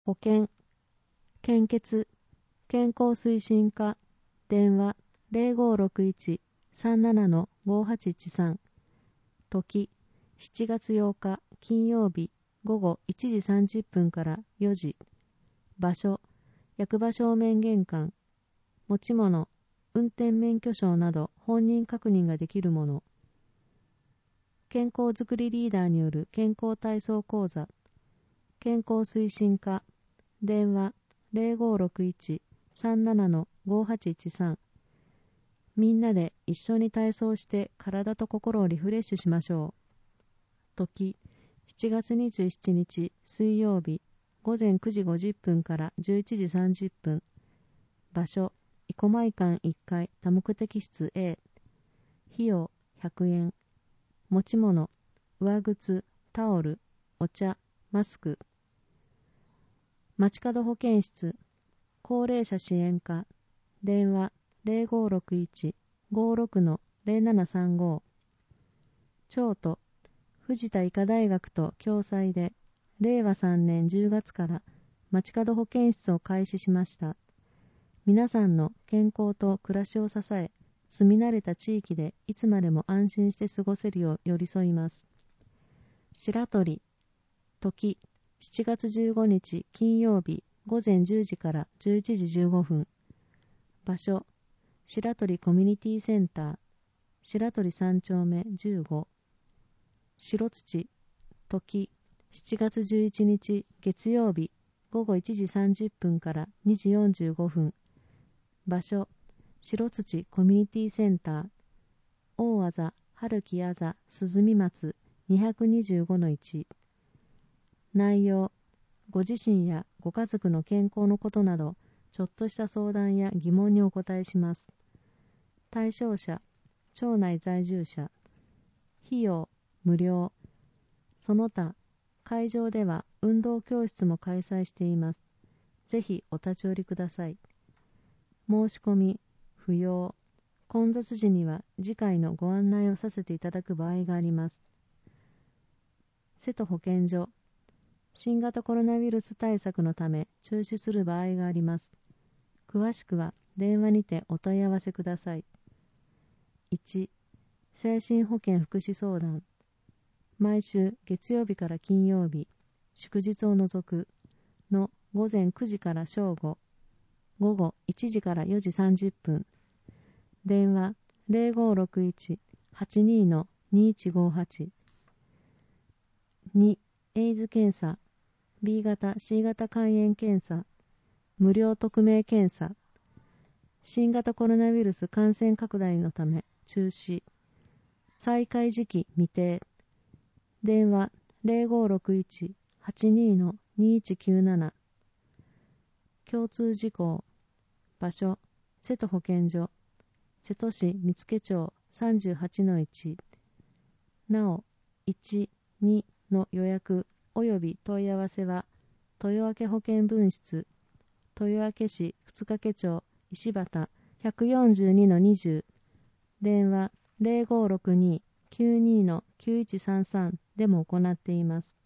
保険、献血、健康推進課、電話0561-37-5813、時、7月8日金曜日午後1時30分から4時、場所、役場正面玄関、持ち物、運転免許証など本人確認ができるもの、健康づくりリーダーによる健康体操講座、健康推進課、電話0561-37-5813、みんなで一緒に体操して体と心をリフレッシュしましょう。時、7月27日水曜日午前9時50分から11時30分、場所、生駒会館1階多目的室 A、費用100円、持ち物、上靴、タオル、お茶、マスク、街角保健室、高齢者支援課、電話0561-56-0735、町都、藤田医科大学と共催で、令和3年10月から街角保健室を開始しました。皆さんの健康と暮らしを支え、住み慣れた地域でいつまでも安心して過ごせるよう寄り添います。白鳥、時、7月15日金曜日午前10時から11時15分、場所、白鳥コミュニティセンター、白鳥3丁目15、白土、時、7月11日月曜日午後1時30分から2時45分、場所、白土コミュニティセンター、大あざ、春木あざ、鈴見松 225-1、内容、ご自身やご家族の健康のことなど、ちょっとした相談や疑問にお答えします。対象者、町内在住者、費用、無料。その他、会場では運動教室も開催しています。ぜひお立ち寄りください。申し込み、不要。混雑時には次回のご案内をさせていただく場合があります。瀬戸保健所、新型コロナウイルス対策のため中止する場合があります。詳しくは電話にてお問い合わせください。1、精神保健福祉相談。毎週月曜日から金曜日、祝日を除くの午前9時から正午、午後1時から4時30分。電話0561-82-2158。2、エイズ検査、B 型、C 型肝炎検査、無料匿名検査。新型コロナウイルス感染拡大のため中止。再開時期未定。電話0561-82-2197。共通事項。場所、瀬戸保健所、瀬戸市見附町 38-1。なお、1、2の予約および問い合わせは、豊明保健分室、豊明市二掛町石畑 142-20、電話0562-92-9133でも行っています。